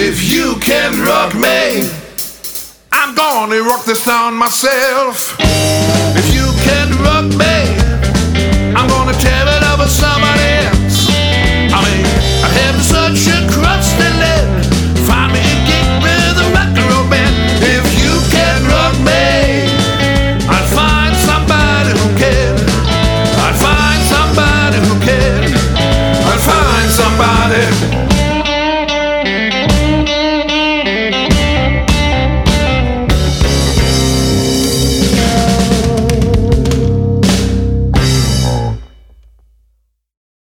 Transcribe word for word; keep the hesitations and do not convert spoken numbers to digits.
If you can rock me, I'm gonna rock this town myself. If you can rock me, I'm gonna tear it up with somebody else. I mean, I have such a crusty lid. Find me a gig with a rock and roll band. If you can rock me, I'll find somebody who can. I'll find somebody who can. I'll find somebody.